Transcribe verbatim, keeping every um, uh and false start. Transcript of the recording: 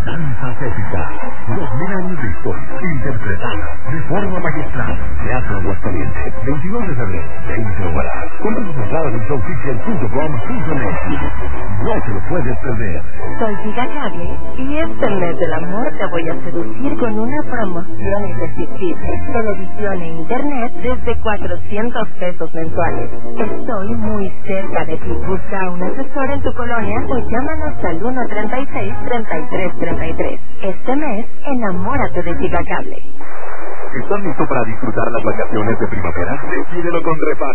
Danza Cética. Dos mil años de historia interpretada de forma magistral. Teatro Aguascalientes. veintidós de febrero, veinte horas. Compra tus entradas en showticket punto com punto net. No te lo puedes perder. Soy Giga Cable y este mes del amor te voy a seducir con una promoción irresistible. Televisión e internet desde cuatrocientos pesos mensuales. Estoy muy cerca de ti. Busca a un asesor en tu colonia o llámanos al uno treinta y seis, treinta y tres treinta y tres. Este mes, enamórate de Giga Cable. ¿Estás listo para disfrutar las vacaciones de primavera? Decídelo con Repar.